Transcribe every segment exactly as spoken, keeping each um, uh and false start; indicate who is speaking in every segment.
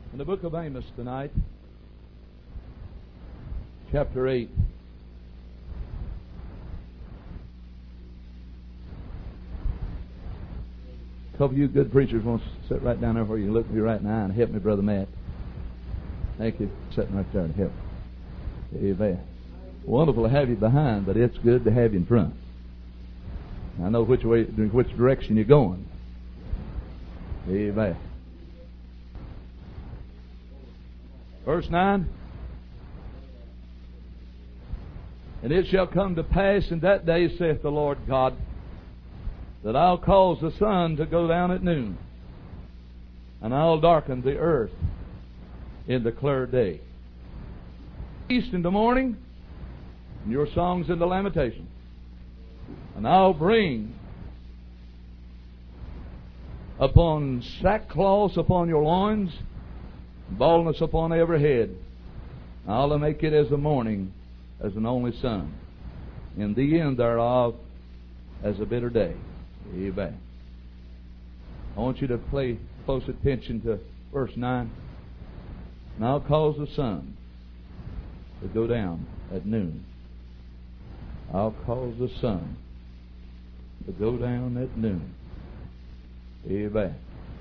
Speaker 1: In the book of Amos tonight, chapter eight. A couple of you good preachers want to sit right down there where you can look me right in the eye and help me, Brother Matt. Thank you for sitting right there and help. Amen. Wonderful to have you behind, but it's good to have you in front. I know which way, which direction you're going. Amen. Verse nine. And it shall come to pass in that day, saith the Lord God, that I'll cause the sun to go down at noon, and I'll darken the earth in the clear day. East in the morning, and your songs in the lamentation. And I'll bring upon sackcloth upon your loins, baldness upon every head. I'll make it as the morning, as an only son, in the end thereof as a bitter day. Amen. I want you to pay close attention to verse nine. And I'll cause the sun to go down at noon. I'll cause the sun to go down at noon. Amen.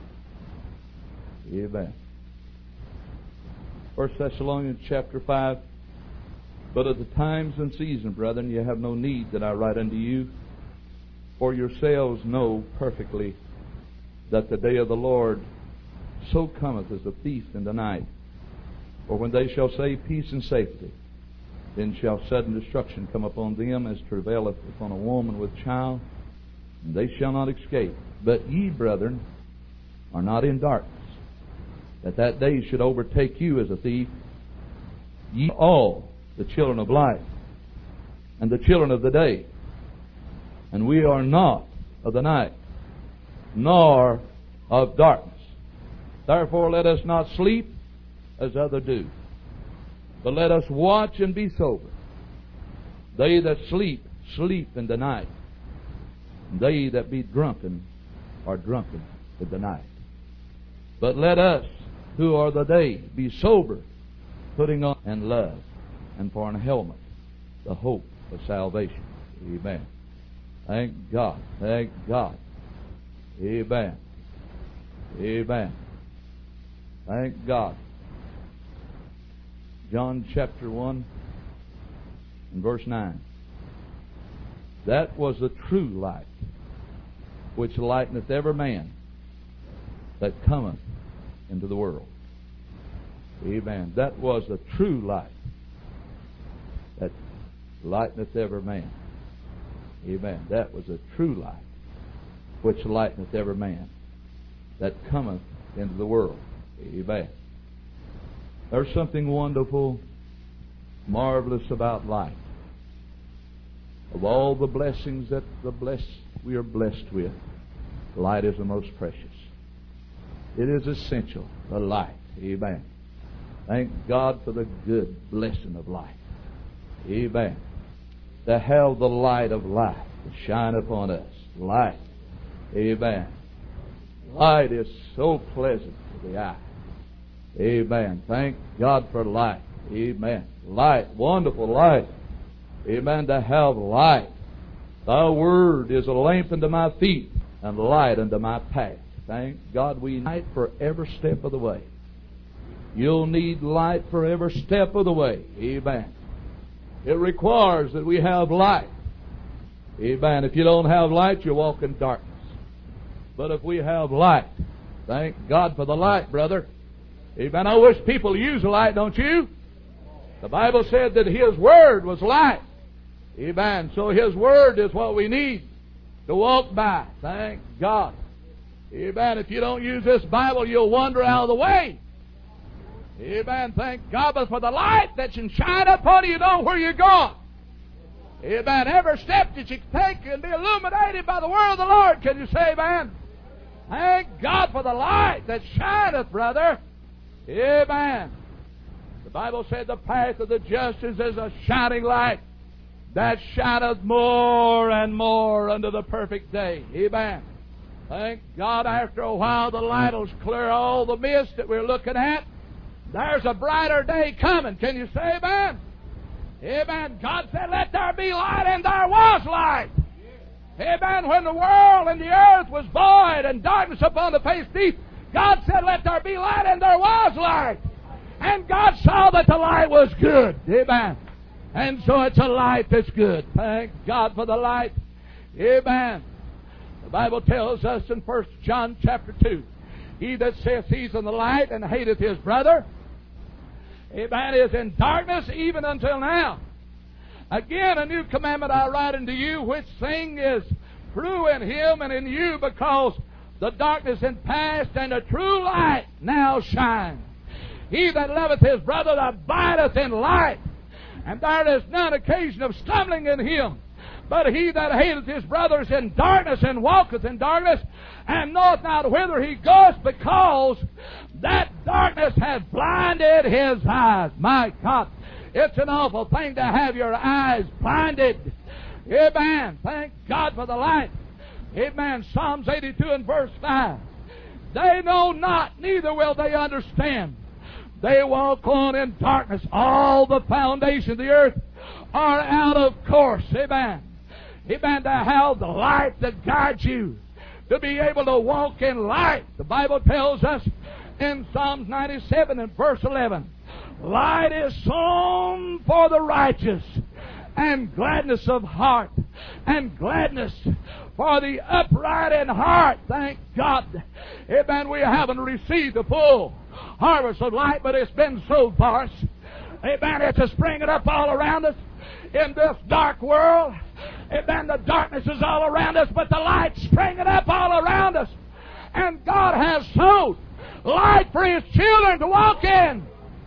Speaker 1: Amen. First Thessalonians chapter five. But of the times and seasons, brethren, ye have no need that I write unto you, for yourselves know perfectly that the day of the Lord so cometh as a thief in the night. For when they shall say peace and safety, then shall sudden destruction come upon them as travaileth upon a woman with child, and they shall not escape. But ye, brethren, are not in darkness, that that day should overtake you as a thief. Ye all the children of light, and the children of the day. And we are not of the night, nor of darkness. Therefore let us not sleep as others do, but let us watch and be sober. They that sleep, sleep in the night. And they that be drunken are drunken in the night. But let us, who are the day, be sober, putting on and love, and for an helmet, the hope of salvation. Amen. Thank God. Thank God. Amen. Amen. Thank God. John chapter one and verse nine. That was the true light, which lighteneth every man that cometh into the world. Amen. That was the true light that lighteneth every man. Amen. That was a true light which lighteneth every man that cometh into the world. Amen. There's something wonderful, marvelous about light. Of all the blessings that the bless, we are blessed with, light is the most precious. It is essential, the light. Amen. Thank God for the good blessing of light. Amen. To have the light of life to shine upon us. Light. Amen. Light is so pleasant to the eye. Amen. Thank God for light. Amen. Light. Wonderful light. Amen. To have light. Thy word is a lamp unto my feet and light unto my path. Thank God we need light for every step of the way. You'll need light for every step of the way. Amen. It requires that we have light. Amen. If you don't have light, you walk in darkness. But if we have light, thank God for the light, brother. Amen. I wish people use the light, don't you? The Bible said that His Word was light. Amen. So His Word is what we need to walk by. Thank God. Amen. If you don't use this Bible, you'll wander out of the way. Amen. Thank God for the light that can shine upon you, you know where you're going. Amen. Every step that you take can be illuminated by the word of the Lord. Can you say amen? Thank God for the light that shineth, brother. Amen. The Bible said the path of the just is as a shining light that shineth more and more unto the perfect day. Amen. Thank God after a while the light will clear all the mist that we're looking at. There's a brighter day coming. Can you say amen? Amen. God said, let there be light, and there was light. Amen. When the world and the earth was void and darkness upon the face deep, God said, let there be light, and there was light. And God saw that the light was good. Amen. And so it's a light that's good. Thank God for the light. Amen. The Bible tells us in First John chapter two, he that saith he's in the light and hateth his brother, amen, is in darkness even until now. Again, a new commandment I write unto you, which thing is true in him and in you, because the darkness is past, and the true light now shines. He that loveth his brother abideth in light, and there is none occasion of stumbling in him. But he that hateth his brother is in darkness, and walketh in darkness, and knoweth not whither he goeth, because that darkness hath blinded his eyes. My God, it's an awful thing to have your eyes blinded. Amen. Thank God for the light. Amen. Psalms eighty-two and verse five. They know not, neither will they understand. They walk on in darkness. All the foundations of the earth are out of course. Amen. Amen. To have the light that guides you, to be able to walk in light. The Bible tells us in Psalms ninety-seven and verse eleven, light is sown for the righteous, and gladness of heart, and gladness for the upright in heart. Thank God. Amen. We haven't received the full harvest of light, but it's been so for us. Amen. It's a springing up all around us in this dark world. Amen. The darkness is all around us, but the light's springing up all around us. And God has sowed light for His children to walk in.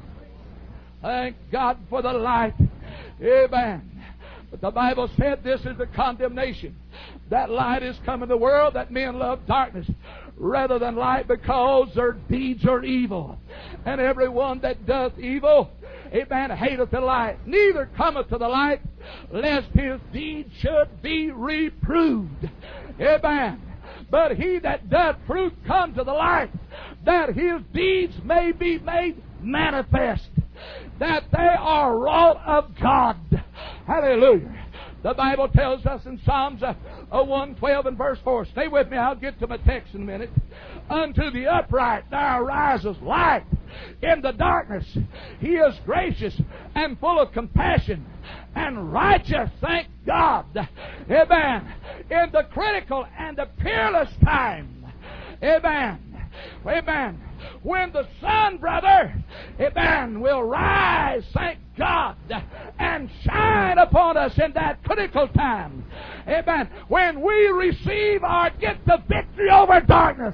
Speaker 1: Thank God for the light. Amen. But the Bible said this is the condemnation. That light is come in the world, that men love darkness rather than light, because their deeds are evil. And everyone that doth evil, amen, hateth the light, neither cometh to the light, lest his deeds should be reproved. Amen. But he that doth truth come to the light, that his deeds may be made manifest, that they are wrought of God. Hallelujah. The Bible tells us in Psalms uh, one twelve and verse four. Stay with me, I'll get to my text in a minute. Unto the upright there arises light in the darkness. He is gracious and full of compassion and righteous, thank God. Amen. In the critical and the peerless time. Amen. Amen. When the sun, brother, amen, will rise, thank God, and shine upon us in that critical time. Amen. When we receive or get the victory over darkness.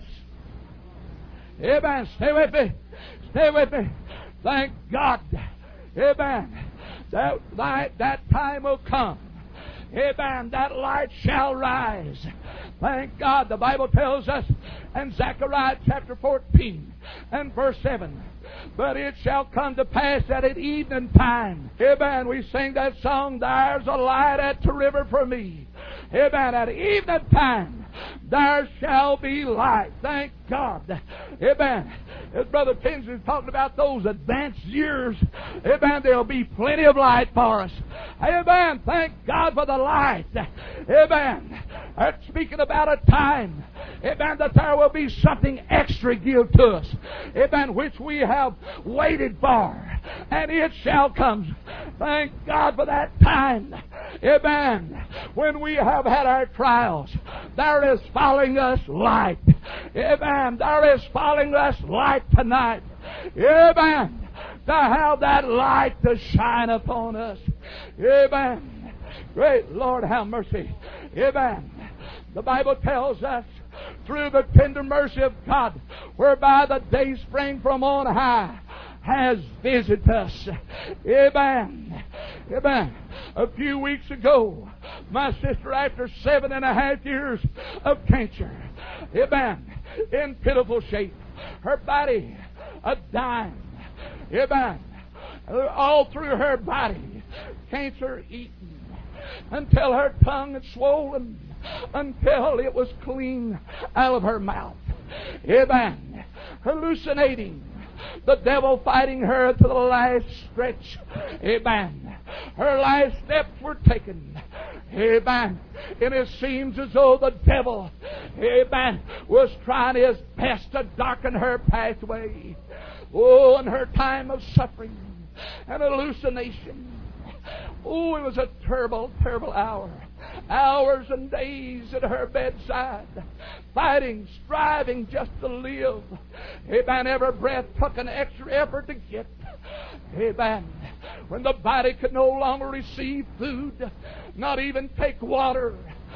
Speaker 1: Amen. Stay with me. Stay with me. Thank God. Amen. That light, that time will come. Amen. That light shall rise. Thank God. The Bible tells us in Zechariah chapter fourteen and verse seven, but it shall come to pass that at evening time, amen, we sing that song, there's a light at the river for me. Amen. At evening time, there shall be light. Thank God. Amen. As Brother Tinsley is talking about those advanced years, amen, there'll be plenty of light for us. Amen. Thank God for the light. Amen. That's speaking about a time, amen, that there will be something extra given to us, amen, which we have waited for, and it shall come. Thank God for that time, amen, when we have had our trials. There is following us light. Amen. There is following us light tonight. Amen. To have that light to shine upon us. Amen. Great Lord, have mercy. Amen. The Bible tells us, through the tender mercy of God, whereby the day spring from on high has visited us. Amen. Amen. A few weeks ago, my sister, after seven and a half years of cancer, amen, in pitiful shape, her body a dying, amen, all through her body, cancer eaten, until her tongue had swollen, until it was clean out of her mouth. Amen. Hallucinating. The devil fighting her to the last stretch. Amen. Her last steps were taken. Amen. And it seems as though the devil, amen, was trying his best to darken her pathway. Oh, in her time of suffering and hallucination. Oh, it was a terrible, terrible hour. Hours and days at her bedside, fighting, striving just to live. Amen. Every breath took an extra effort to get. Amen. When the body could no longer receive food, not even take water.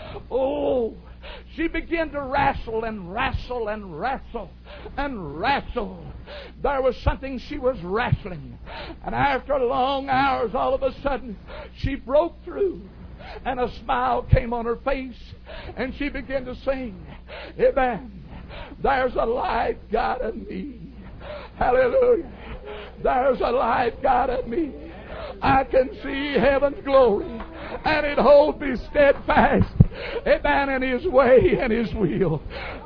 Speaker 1: Oh, she began to wrestle and wrestle and wrestle and wrestle. There was something she was wrestling. And after long hours, all of a sudden, she broke through. And a smile came on her face. And she began to sing. Amen. There's a light God in me. Hallelujah. There's a light God in me. I can see heaven's glory. And it holds me steadfast. Amen. In His way and His will.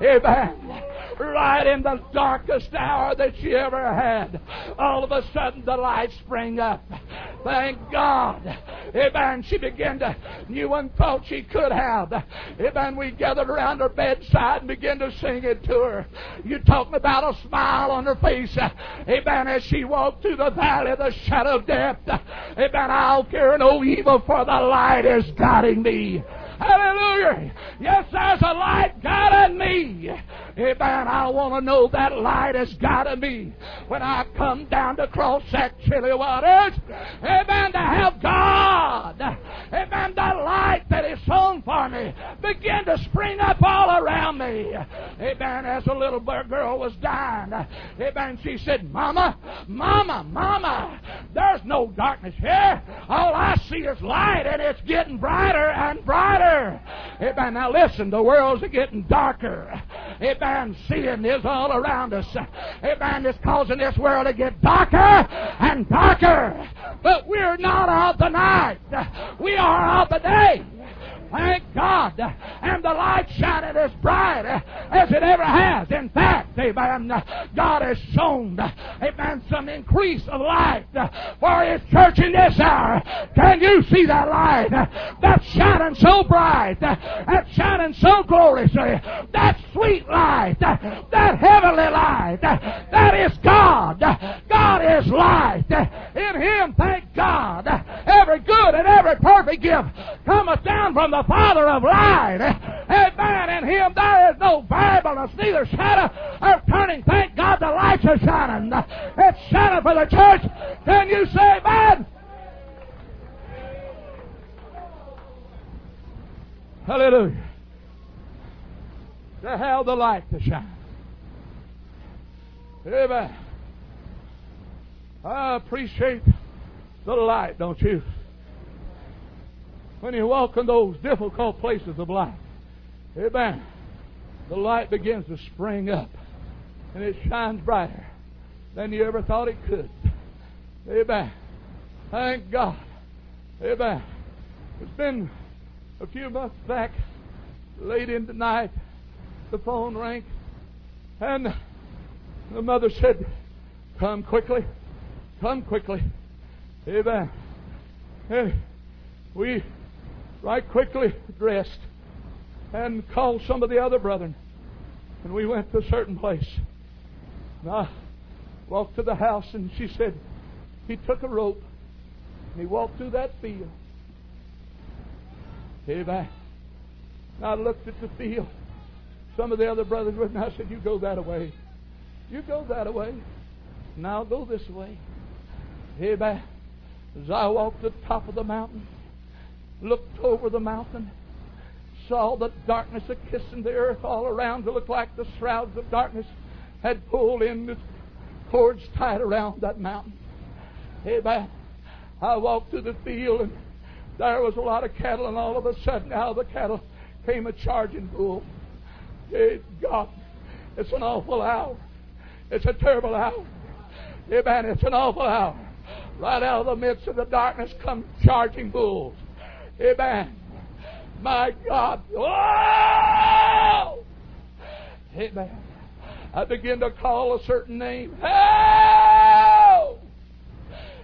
Speaker 1: Amen. Right in the darkest hour that she ever had, all of a sudden the light sprang up. Thank God. Amen. She began to, knew one thought she could have. Amen. We gathered around her bedside and began to sing it to her. You're talking about a smile on her face. Amen. As she walked through the valley of the shadow of death. Amen. I'll fear no evil, for the light is guiding me. Hallelujah. Yes, there's a light guiding me. Amen. I want to know that light is guiding me when I come down to cross that chilly waters. Amen. To have God. Amen. The light that is sown for me begin to spring up all around me. Amen. As a little girl was dying. Amen. She said, Mama, Mama, Mama, there's no darkness here. All I see is light, and it's getting brighter and brighter. Amen. Now listen, the world's getting darker. Amen. Sin is all around us. Amen. It's causing this world to get darker and darker. But we're not of the night. We are of the day. Thank God. And the light shining as bright as it ever has. In fact, amen, God has shown, amen, some increase of light for His church in this hour. Can you see that light? That's shining so bright. That's shining so gloriously. That sweet light. That heavenly light. That is God. God is light. In Him, thank God, every good and every perfect gift cometh down from the Father of light. Amen. In Him there is no variableness, neither shadow of turning. Thank God the lights are shining. It's shining for the church. Can you say amen? Hallelujah. To have the light to shine. Amen. I appreciate the light, don't you? When you walk in those difficult places of life, amen, the light begins to spring up, and it shines brighter than you ever thought it could. Amen. Thank God. Amen. It's been a few months back, late into the night, the phone rang, and the mother said, come quickly, come quickly. Amen. And we right quickly dressed and called some of the other brethren, and we went to a certain place. And I walked to the house, and she said he took a rope and he walked through that field. Amen. And I looked at the field. Some of the other brothers with me. I said, you go that way. You go that way, and I'll go this way. Amen. As I walked to the top of the mountain, looked over the mountain, saw the darkness of kissing the earth all around. It looked like the shrouds of darkness had pulled in the cords tied around that mountain. Amen. I walked through the field, and there was a lot of cattle, and all of a sudden out of the cattle came a charging bull. Hey, God, it's an awful hour. It's a terrible hour. Amen. It's an awful hour. Right out of the midst of the darkness come charging bulls. Amen. My God. Oh! Amen. I begin to call a certain name. Hey!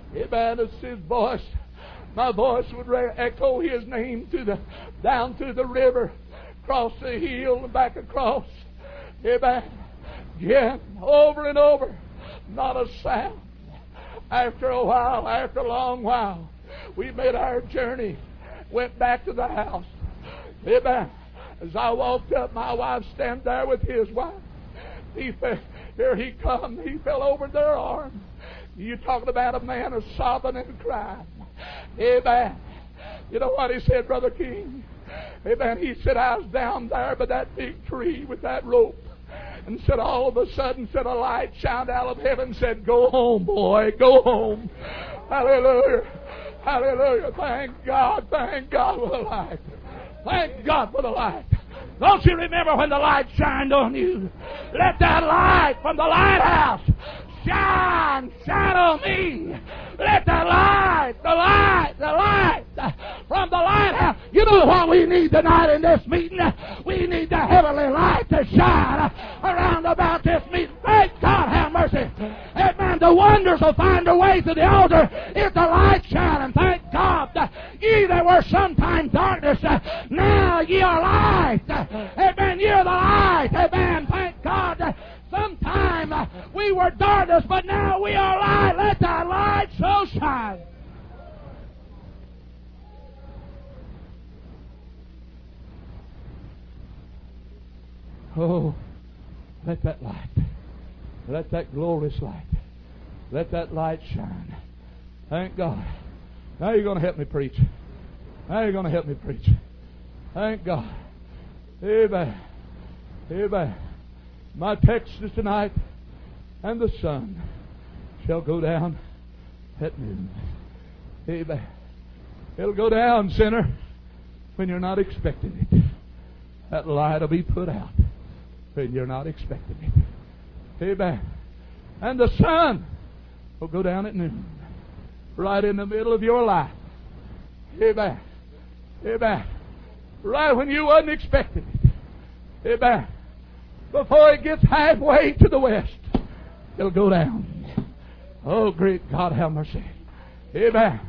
Speaker 1: Amen. It's His voice. My voice would re- echo His name to the down to the river, across the hill and back across. Amen. Again, over and over. Not a sound. After a while, after a long while, we made our journey. Went back to the house. Amen. As I walked up, my wife stand there with his wife. He fell, here he come. He fell over their arm. You talking about a man of sobbing and crying. Amen. You know what he said, Brother King? Amen. He said, I was down there by that big tree with that rope. And said, all of a sudden, said a light shined out of heaven and said, go home, boy, go home. Hallelujah. Hallelujah. Thank God. Thank God for the light. Thank God for the light. Don't you remember when the light shined on you? Let that light from the lighthouse shine, shine on me. Let the light, the light, the light from the lighthouse. You know what we need tonight in this meeting? We need the heavenly light to shine around about this meeting. Thank God, have mercy. Amen. The wonders will find their way to the altar if the light shining. Thank God. Ye that were sometime darkness, now ye are light. Amen. You're the light. Amen. Thank God. Sometime uh, we were darkness, but now we are light. Let that light so shine. Oh, let that light, let that glorious light, let that light shine. Thank God. Now you're going to help me preach. Now you're going to help me preach. Thank God. Amen. Amen. My text is tonight, and the sun shall go down at noon. Amen. It'll go down, sinner, when you're not expecting it. That light will be put out when you're not expecting it. Amen. And the sun will go down at noon, right in the middle of your life. Amen. Amen. Right when you wasn't expecting it. Amen. Before it gets halfway to the west, it'll go down. Oh, great God, have mercy. Amen.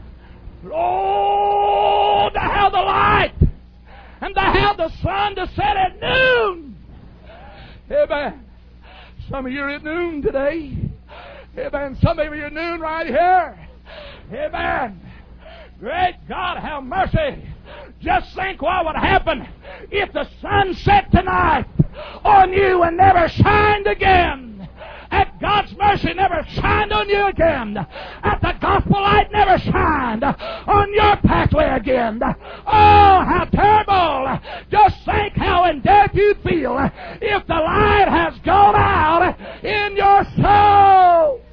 Speaker 1: Oh, to have the light and to have the sun to set at noon. Amen. Some of you are at noon today. Amen. Some of you are at noon right here. Amen. Great God, have mercy. Just think what would happen if the sun set tonight on you and never shined again. At God's mercy never shined on you again. At the gospel light never shined on your pathway again. Oh, how terrible. Just think how in death you'd feel if the light has gone out in your soul.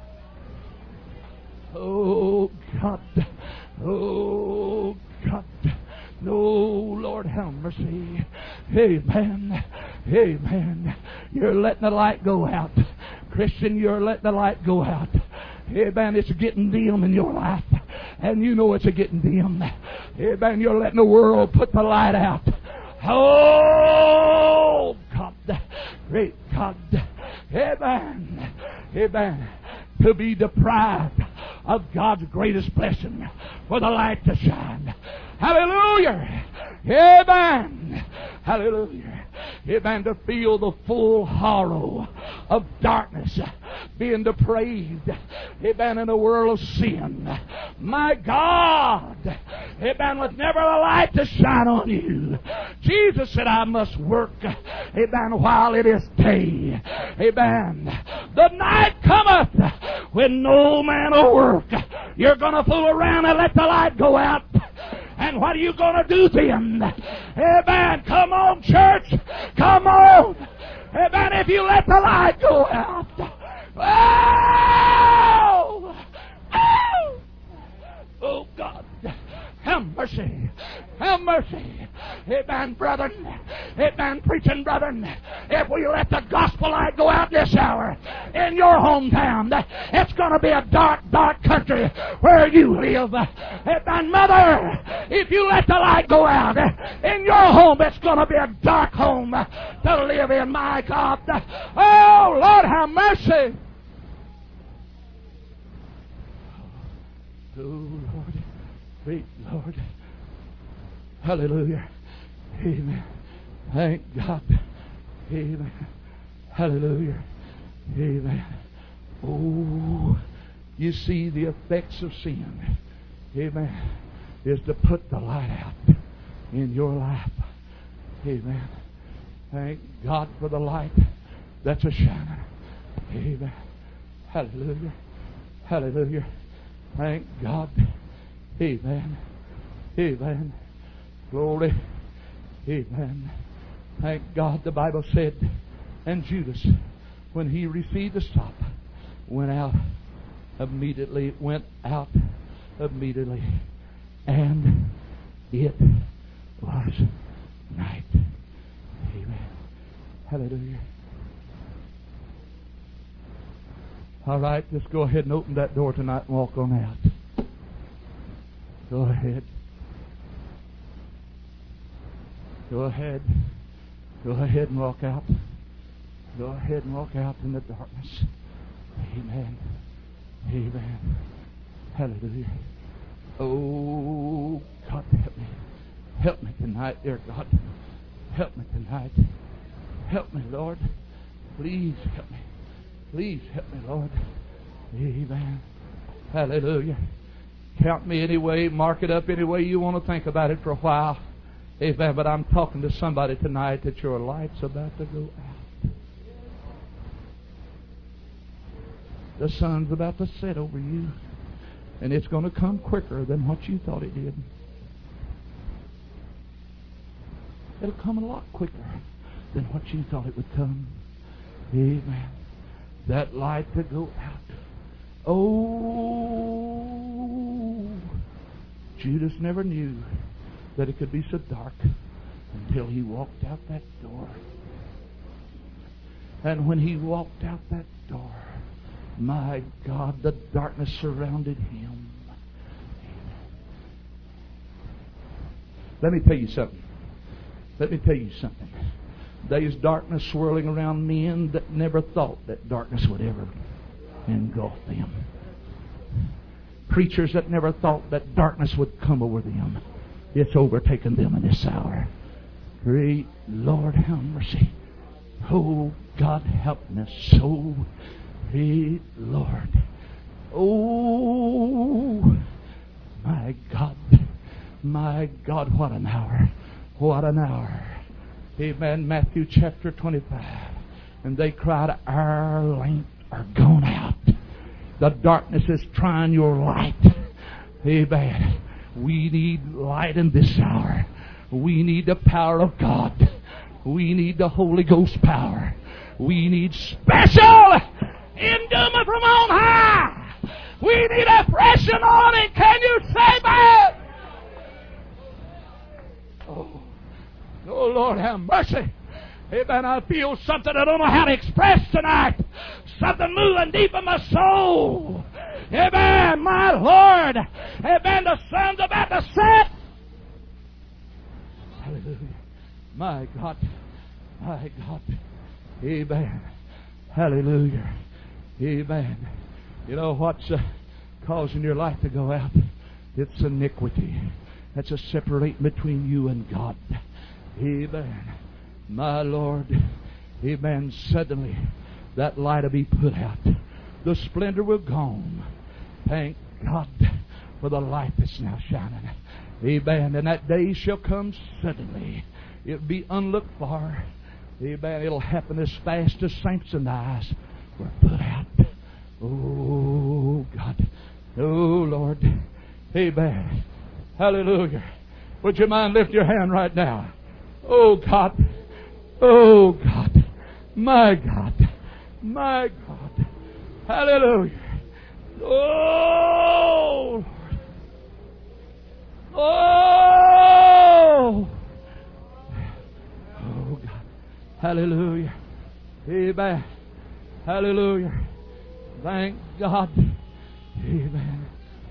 Speaker 1: Oh, God. Oh, God. No, Lord, have mercy. Amen. Amen. You're letting the light go out. Christian, you're letting the light go out. Amen. It's getting dim in your life. And you know it's a getting dim. Amen. You're letting the world put the light out. Oh, God. Great God. Amen. Amen. To be deprived of God's greatest blessing for the light to shine. Hallelujah. Amen. Hallelujah. Amen. To feel the full horror of darkness, being depraved. Amen. In a world of sin. My God. Amen. With never a light to shine on you. Jesus said, I must work. Amen. While it is day. Amen. The night cometh when no man will work. You're going to fool around and let the light go out. And what are you going to do then? Amen. Come on, church. Come on. Amen. If you let the light go out. Oh! Oh! Oh, God. Have mercy. Have mercy. Amen, brethren. Amen, preaching brethren. If we let the gospel light go out this hour in your hometown, it's going to be a dark, dark country where you live. Amen, mother. If you let the light go out in your home, it's going to be a dark home to live in, my God. Oh, Lord, have mercy. Lord. Sweet Lord. Hallelujah. Amen. Thank God. Amen. Hallelujah. Amen. Oh, you see, the effects of sin, amen, is to put the light out in your life. Amen. Thank God for the light that's a shining. Amen. Hallelujah. Hallelujah. Thank God. Amen. Amen. Glory. Amen. Thank God. The Bible said, and Judas, when he received the stop, went out immediately, went out immediately, and it was night. Amen. Hallelujah. All right, just go ahead and open that door tonight and walk on out. Go ahead. Go ahead. Go ahead and walk out. Go ahead and walk out in the darkness. Amen. Amen. Hallelujah. Oh, God, help me. Help me tonight, dear God. Help me tonight. Help me, Lord. Please help me. Please help me, Lord. Amen. Hallelujah. Count me any way, mark it up any way you want to think about it for a while. Amen. But I'm talking to somebody tonight that your light's about to go out. The sun's about to set over you, and it's going to come quicker than what you thought it did. It'll come a lot quicker than what you thought it would come. Amen. That light to go out. Oh, Judas never knew that it could be so dark until he walked out that door. And when he walked out that door, my God, the darkness surrounded him. Let me tell you something. Let me tell you something. There's darkness swirling around men that never thought that darkness would ever engulf them. Preachers that never thought that darkness would come over them. It's overtaken them in this hour. Great Lord, have mercy. Oh, God, help us so. Great Lord. Oh, my God. My God, what an hour. What an hour. Amen. Matthew chapter twenty-five. And they cried, our lamps are gone out. The darkness is trying your light. Amen. We need light in this hour. We need the power of God. We need the Holy Ghost power. We need special endowment from on high. We need a fresh anointing. Can you say that? Oh. Oh, Lord, have mercy. Amen. I feel something I don't know how to express tonight. Something moving deep in my soul. Amen. My Lord. Amen. The sun's about to set. Hallelujah. My God. My God. Amen. Hallelujah. Amen. You know what's uh, causing your light to go out? It's iniquity. That's a separating between you and God. Amen. My Lord. Amen. Suddenly, that light will be put out. The splendor will gone. Thank God for the light that's now shining. Amen. And that day shall come suddenly. It'll be unlooked for. Amen. It'll happen as fast as Samson's eyes were put out. Oh, God. Oh, Lord. Amen. Hallelujah. Would you mind lift your hand right now? Oh, God. Oh, God. My God. My God. Hallelujah. Oh, Lord. Oh. Oh, God. Hallelujah. Amen. Hallelujah. Thank God. Amen.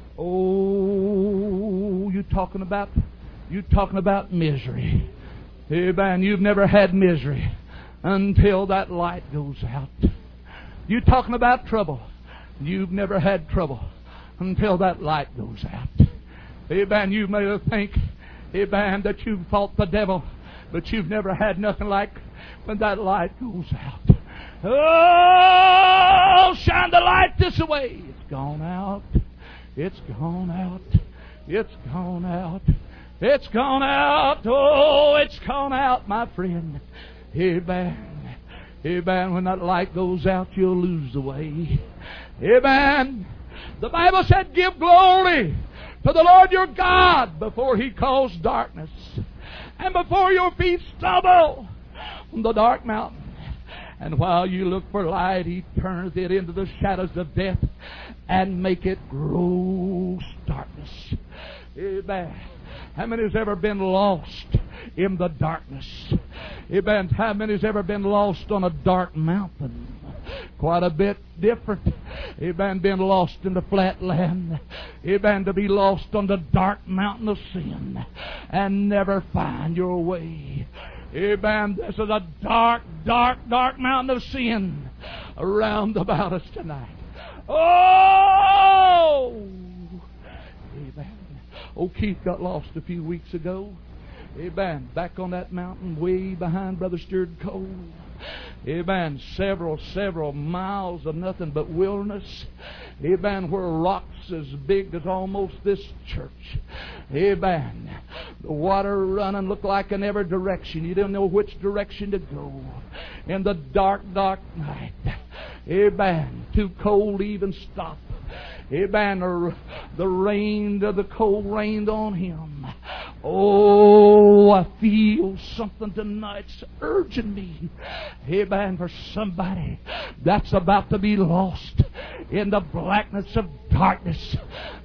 Speaker 1: Oh, you talking about you talking about misery. Amen. You've never had misery until that light goes out. You talking about trouble. You've never had trouble until that light goes out.
Speaker 2: Amen. You may think, amen, that you've fought the devil, but you've never had nothing like when that light goes out. Oh, shine the light this way. It's gone out. It's gone out. It's gone out. It's gone out. Oh, it's gone out, my friend. Amen. Amen. When that light goes out, you'll lose the way. Amen. The Bible said, give glory to the Lord your God before He calls darkness, and before your feet stumble on the dark mountain. And while you look for light, He turns it into the shadows of death and make it gross darkness. Amen. How many has ever been lost in the darkness? Amen. How many has ever been lost on a dark mountain? Quite a bit different. Amen. Been lost in the flat land. Amen. To be lost on the dark mountain of sin and never find your way. Amen. This is a dark, dark, dark mountain of sin around about us tonight. Oh! Amen. Oh, Keith got lost a few weeks ago. Amen. Back on that mountain way behind Brother Stuart Cole. Amen. Several, several miles of nothing but wilderness. Amen. Where rocks as big as almost this church. Amen. The water running looked like in every direction. You didn't know which direction to go. In the dark, dark night. Amen. Too cold to even stop. Amen. The, the rain, the cold rained on him. Oh, I feel something tonight's urging me. Amen. For somebody that's about to be lost in the blackness of darkness.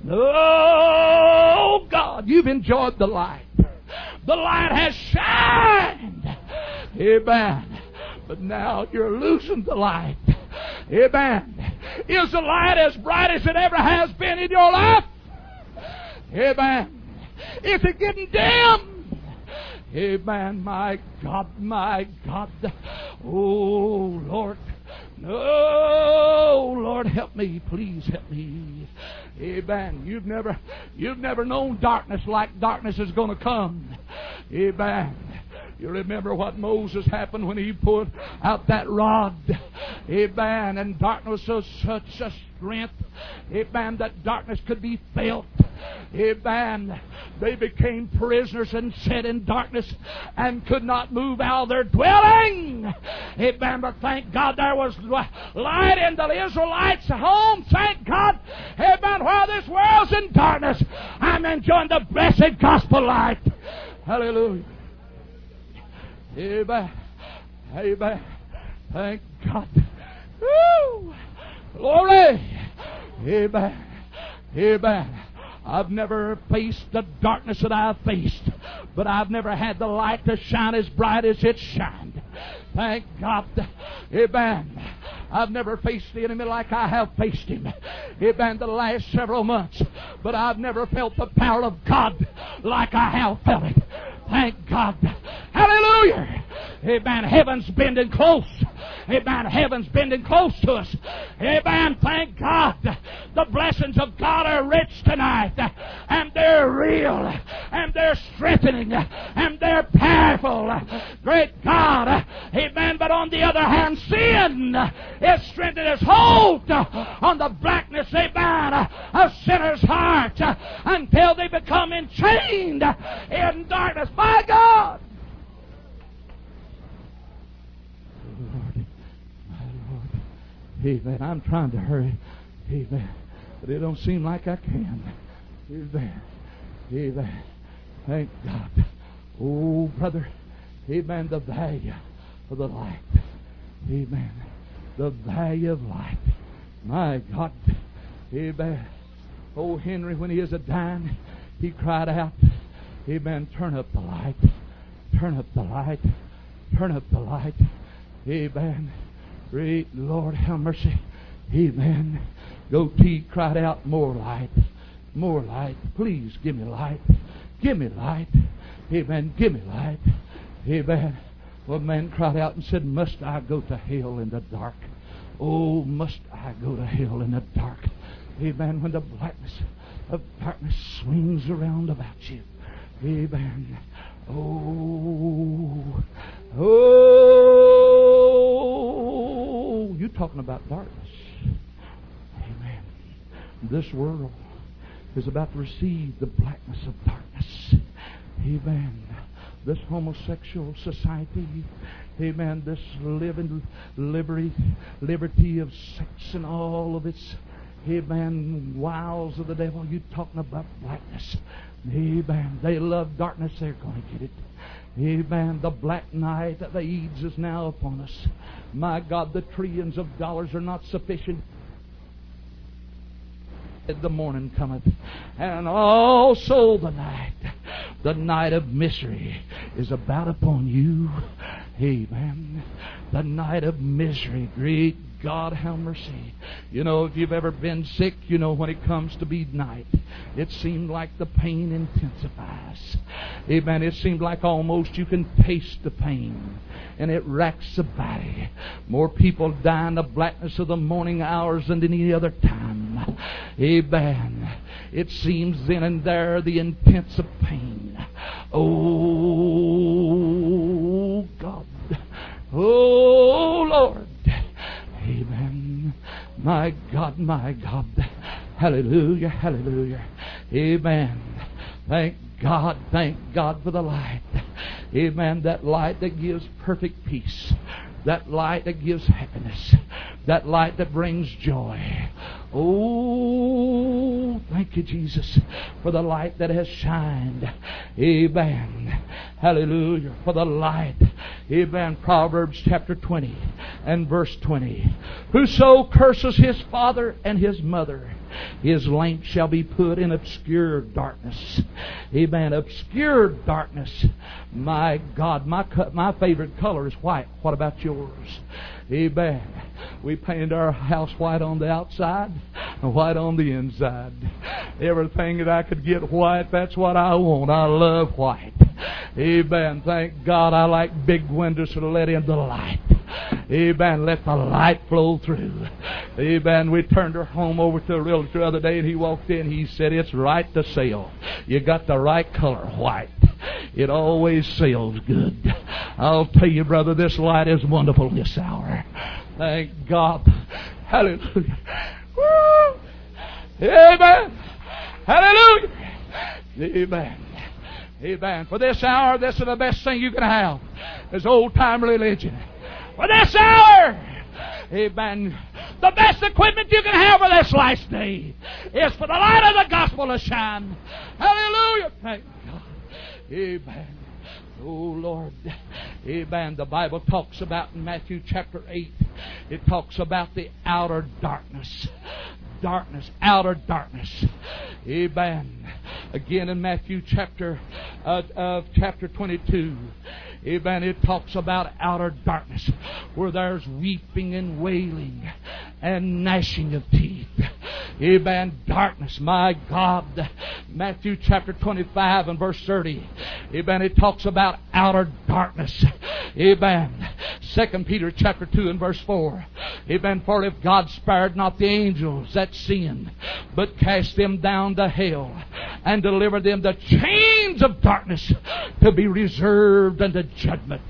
Speaker 2: Oh, God, you've enjoyed the light. The light has shined. Amen. But now you're losing the light. Amen. Is the light as bright as it ever has been in your life? Amen. Is it getting dim? Amen. My God, my God. Oh, Lord. Oh, Lord, help me. Please help me. Amen. You've never, you've never known darkness like darkness is going to come. Amen. You remember what Moses happened when he put out that rod. Amen. And darkness was such a strength. Amen. That darkness could be felt. Amen. They became prisoners and sat in darkness and could not move out of their dwelling. Amen. But thank God there was light in the Israelites' home. Thank God. Amen. While this world's in darkness, I'm enjoying the blessed gospel light. Hallelujah. Amen. Amen. Thank God. Woo! Glory. Amen. Amen. I've never faced the darkness that I've faced, but I've never had the light to shine as bright as it shined. Thank God. Amen. I've never faced the enemy like I have faced him. Amen. The last several months. But I've never felt the power of God like I have felt it. Thank God. Hallelujah. Amen. Heaven's bending close. Amen. Heaven's bending close to us. Amen. Thank God. The blessings of God are rich tonight. And they're real. And they're strengthening. And they're powerful. Great God. Amen. But on the other hand, sin is strengthening its hold on the blackness, amen, of sinners' hearts until they become enchained in darkness. My God! Lord, my Lord. Amen. I'm trying to hurry. Amen. But it don't seem like I can. Amen. Amen. Thank God. Oh, brother. Amen. The value of the light. Amen. The value of light. My God. Amen. Oh, Henry, when he was a dying, he cried out, amen, turn up the light. Turn up the light. Turn up the light. Amen. Great Lord, have mercy. Amen. Goatee cried out, more light. More light. Please give me light. Give me light. Amen. Give me light. Amen. Well, man cried out and said, must I go to hell in the dark? Oh, must I go to hell in the dark? Amen. When the blackness of darkness swings around about you. Amen. Oh, oh, you're talking about darkness. Amen. This world is about to receive the blackness of darkness. Amen. This homosexual society, amen, this living liberty, liberty of sex and all of its, amen, wiles of the devil. You talking about blackness. Amen. They love darkness. They're going to get it. Amen. The black night of the AIDS is now upon us. My God, the trillions of dollars are not sufficient. The morning cometh, and also the night, the night of misery is about upon you. Amen. The night of misery. Great God, have mercy. You know, if you've ever been sick, you know when it comes to be night, it seemed like the pain intensifies. Amen. It seemed like almost you can taste the pain, and it racks the body. More people die in the blackness of the morning hours than any other time. Amen. It seems then and there the intense of pain. Oh, God. Oh, Lord. Amen. My God, my God. Hallelujah, hallelujah. Amen. Thank God, thank God for the light. Amen. That light that gives perfect peace. That light that gives happiness. That light that brings joy. Oh, thank you, Jesus, for the light that has shined. Amen. Hallelujah. For the light. Amen. Proverbs chapter twenty and verse twenty. Whoso curses his father and his mother, his lamp shall be put in obscure darkness. Amen. Obscure darkness. My God, my my favorite color is white. What about yours? Amen. We painted our house white on the outside and white on the inside. Everything that I could get white, that's what I want. I love white. Amen. Thank God I like big windows to let in the light. Amen. Let the light flow through. Amen. We turned her home over to a realtor the other day, and he walked in. He said, "It's right to sell. You got the right color, white. It always sells good." I'll tell you, brother, this light is wonderful this hour. Thank God. Hallelujah. Woo. Amen. Hallelujah. Amen. Amen. For this hour, this is the best thing you can have. Is old-time religion. For this hour, amen, the best equipment you can have for this last day is for the light of the gospel to shine. Hallelujah. Thank God. Amen. Oh, Lord. Amen. The Bible talks about in Matthew chapter eight, it talks about the outer darkness. Darkness, outer darkness. Amen. Again in Matthew chapter uh, uh, chapter twenty-two. Amen. It talks about outer darkness, where there's weeping and wailing and gnashing of teeth. Amen. Darkness, my God. Matthew chapter twenty-five and verse thirty. Amen. It talks about outer darkness. Amen. Second Peter chapter two and verse four. Amen. For if God spared not the angels that sinned, but cast them down to hell, and delivered them the chains of darkness to be reserved unto judgment.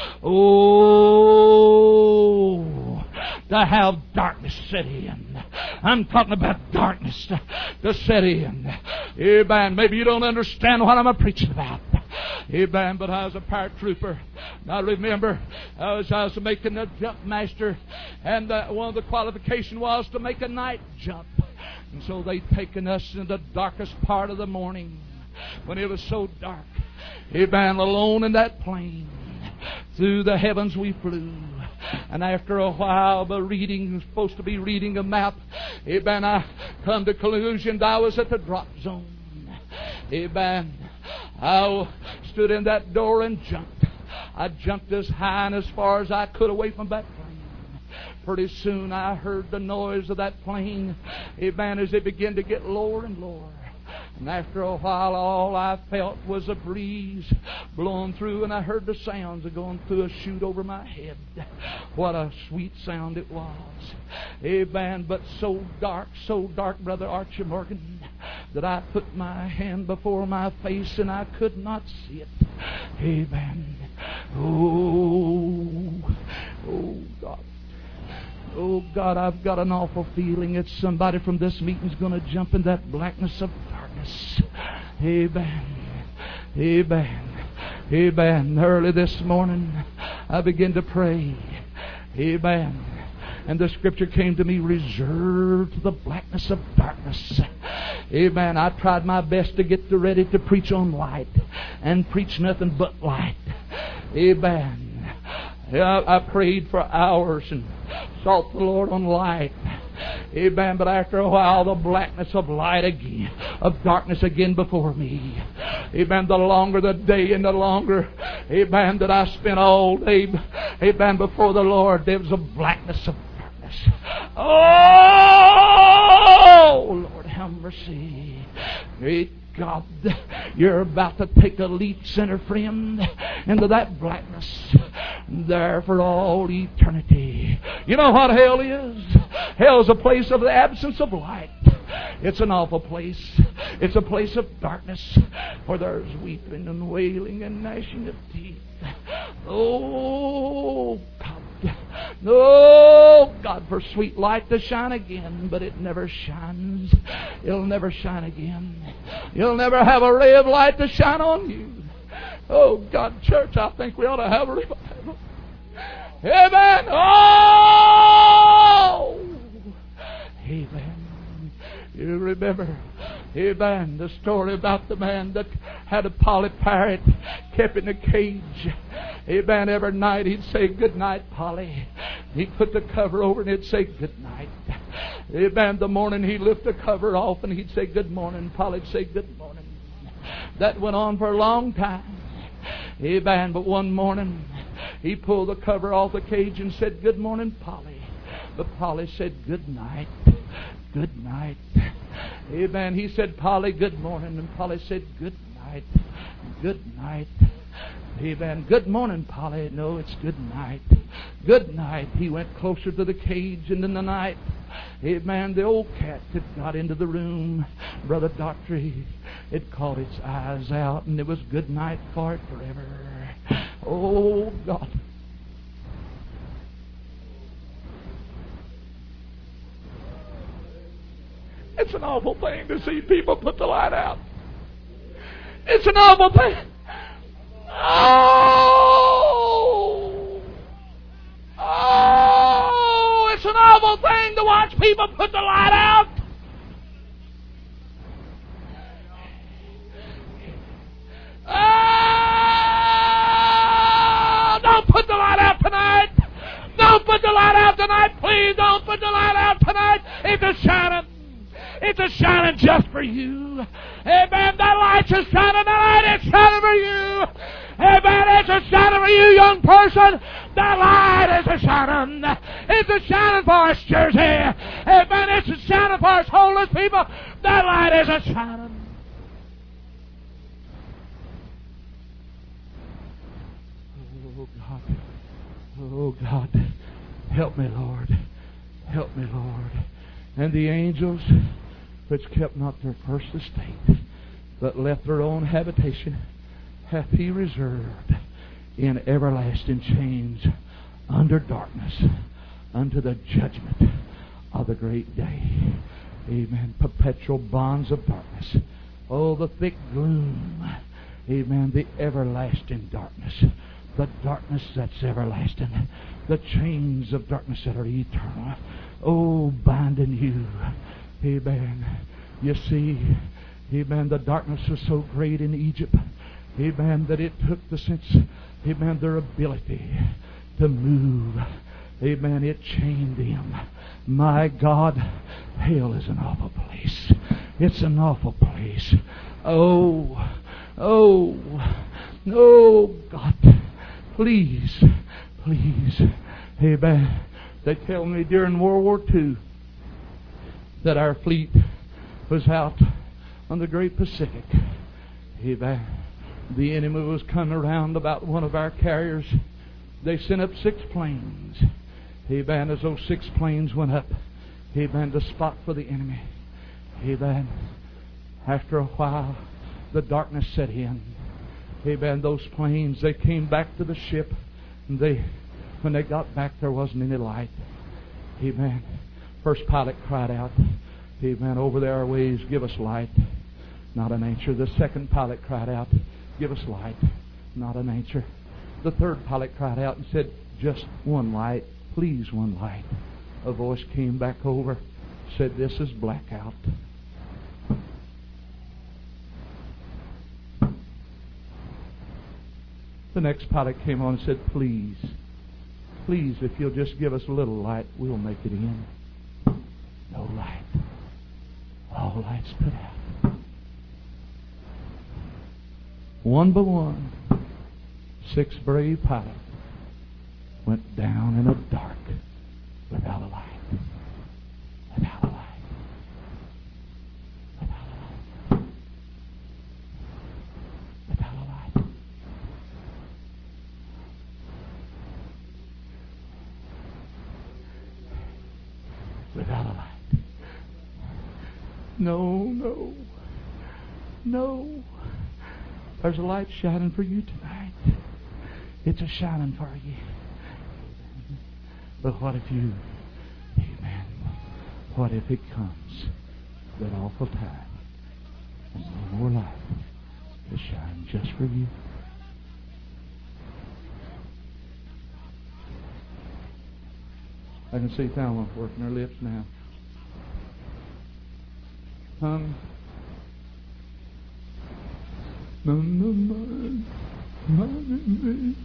Speaker 2: Oh, to have darkness set in. I'm talking about darkness to, to set in. Amen. Maybe you don't understand what I'm preaching about. Amen. But I was a paratrooper. I remember I was, I was making a jump master, and uh, one of the qualifications was to make a night jump. And so they'd taken us in the darkest part of the morning when it was so dark. Amen. Alone in that plane. Through the heavens we flew. And after a while of reading, supposed to be reading a map, amen, I come to conclusion that I was at the drop zone. Amen. I stood in that door and jumped. I jumped as high and as far as I could away from that plane. Pretty soon I heard the noise of that plane, amen, as it began to get lower and lower. And after a while, all I felt was a breeze blowing through, and I heard the sounds of going through a chute over my head. What a sweet sound it was. Amen. But so dark, so dark, Brother Archie Morgan, that I put my hand before my face and I could not see it. Amen. Oh, oh God. Oh God, I've got an awful feeling that somebody from this meeting's going to jump in that blackness of darkness. Amen. Amen. Amen. Early this morning, I began to pray. Amen. And the scripture came to me, reserved to the blackness of darkness. Amen. I tried my best to get ready to preach on light and preach nothing but light. Amen. Yeah, I prayed for hours and sought the Lord on light. Amen. But after a while, the blackness of light again, of darkness again before me. Amen. The longer the day and the longer, amen, that I spent all day, amen, before the Lord, there was a blackness of darkness. Oh, Lord, have mercy. Great God, you're about to take a leap, sinner friend, into that blackness there for all eternity. You know what hell is? Hell is a place of the absence of light. It's an awful place. It's a place of darkness where there's weeping and wailing and gnashing of teeth. Oh, God. No, God, for sweet light to shine again, but it never shines. It'll never shine again. You'll never have a ray of light to shine on you. Oh, God, church, I think we ought to have a revival. Amen. Oh! Amen. You remember, amen, the story about the man that had a Polly parrot kept in a cage. Amen. Every night he'd say, "Good night, Polly." He'd put the cover over and he'd say, "Good night." Amen. The morning he'd lift the cover off and he'd say, "Good morning." Polly'd say, "Good morning." That went on for a long time. Amen. But one morning he pulled the cover off the cage and said, "Good morning, Polly." But Polly said, "Good night. Good night." Amen. He said, "Polly, good morning." And Polly said, "Good night. Good night." Amen. "Good morning, Polly." "No, it's good night. Good night." He went closer to the cage, and in the night, amen, the old cat had got into the room. Brother Daughtry, it caught its eyes out, and it was good night for it forever. Oh, God. It's an awful thing to see people put the light out. It's an awful thing. Oh! Oh! It's an awful thing to watch people put the light out. Oh! Don't put the light out tonight. Don't put the light out tonight. Please don't put the light out tonight. It's a shining. It's a shining just for you. Amen. That light's a shining tonight. It's shining for you. Amen. It's a shining for you, young person. That light is a shining. It's a shining for us, Jersey. Amen. It's a shining for us, homeless people. That light is a shining. Oh, God. Oh, God. Help me, Lord. Help me, Lord. And the angels which kept not their first estate, but left their own habitation, hath he reserved in everlasting chains under darkness unto the judgment of the great day. Amen. Perpetual bonds of darkness. Oh, the thick gloom. Amen. The everlasting darkness. The darkness that's everlasting. The chains of darkness that are eternal. Oh, binding you. Amen. You see, amen, the darkness was so great in Egypt, amen, that it took the sense, amen, their ability to move. Amen. It chained them. My God, hell is an awful place. It's an awful place. Oh, oh, oh, God, please, please, amen. They tell me during World War Two that our fleet was out on the great Pacific. Amen. The enemy was coming around about one of our carriers. They sent up six planes. Amen. As those six planes went up, amen, to spot for the enemy. Amen. After a while, the darkness set in. Amen. Those planes, they came back to the ship. And they, when they got back, there wasn't any light. Amen. First pilot cried out, amen, over the airways, give us light. Not an answer. The second pilot cried out, give us light. Not an answer. The third pilot cried out and said, just one light. Please, one light. A voice came back over, said, this is blackout. The next pilot came on and said, please, please, if you'll just give us a little light, we'll make it in. No light. All lights put out. One by one, six brave pilots went down in the dark without a light. Without a light. Without a light. Without a light. Without a light. No, no, no. There's a light shining for you tonight. It's a shining for you. But what if you, amen, what if it comes that awful time and no more light to shine just for you? I can see Thelma working her lips now. Um, none of mine, none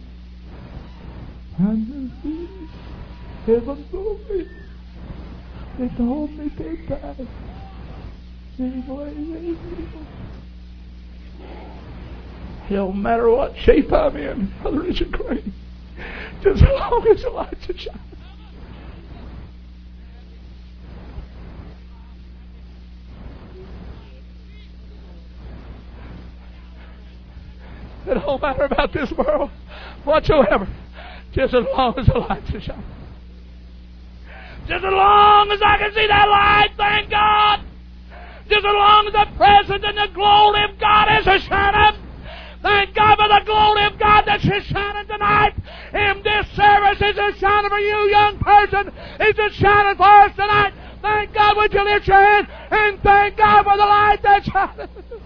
Speaker 2: of me, heaven told me, they told me they died. Anyway, it don't matter what shape I'm in, Brother Richard Crane, just as long as the lights are shining. It don't matter about this world whatsoever, just as long as the lights are shining. Just as long as I can see that light, thank God. Just as long as the presence and the glory of God is a shining. Thank God for the glory of God that's a shining tonight. In this service, it's a shining for you, young person. It's a shining for us tonight. Thank God. Would you lift your hand and thank God for the light that's shining?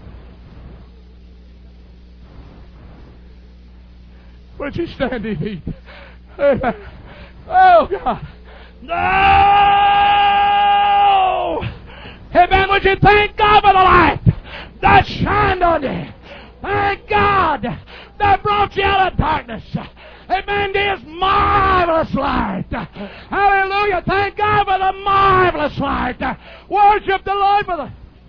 Speaker 2: Would you stand to feet? Amen. Oh, God. No! Amen. Would you thank God for the light that shined on you? Thank God that brought you out of darkness. Amen. This marvelous light. Hallelujah. Thank God for the marvelous light. Worship the Lord for the...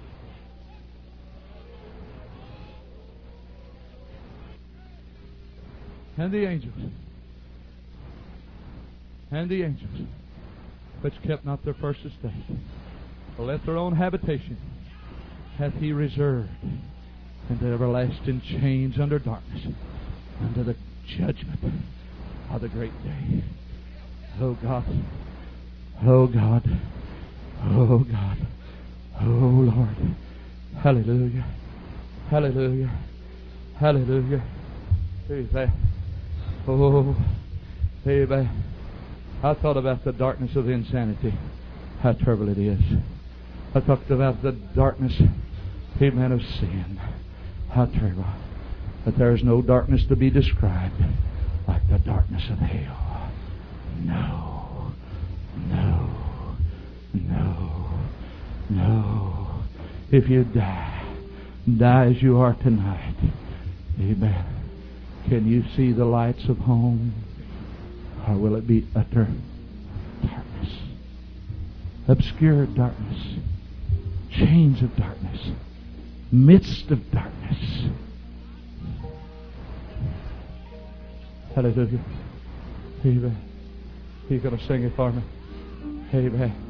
Speaker 2: And the angels, and the angels, which kept not their first estate, but left their own habitation, hath He reserved in the everlasting chains under darkness, under the judgment of the great day. Oh God, oh God, oh God, oh Lord, hallelujah, hallelujah, hallelujah. Amen. Oh, amen. I thought about the darkness of insanity, how terrible it is. I talked about the darkness, amen, of sin, how terrible. But there is no darkness to be described like the darkness of hell. No, no, no, no. If you die, die as you are tonight, amen. Can you see the lights of home? Or will it be utter darkness? Obscure darkness. Chains of darkness. Midst of darkness. Hallelujah. Amen. You're going to sing it for me. Amen.